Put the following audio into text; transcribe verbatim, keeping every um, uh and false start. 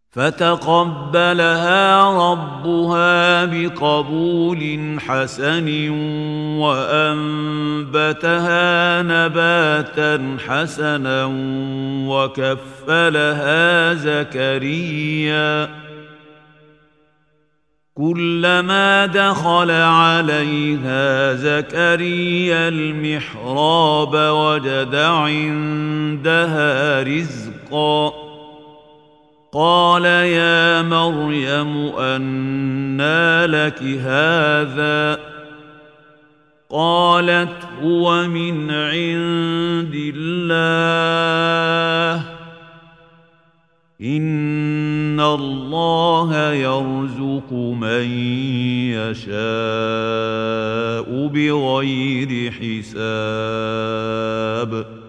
فتقبلها ربها بقبول حسن وأنبتها نباتا حسنا وكفلها زكريا كلما دخل عليها زكريا المحراب وجد عندها رزقا قال يا مريم أنى لك هذا قالت هو من عند الله إن الله يرزق من يشاء بغير حساب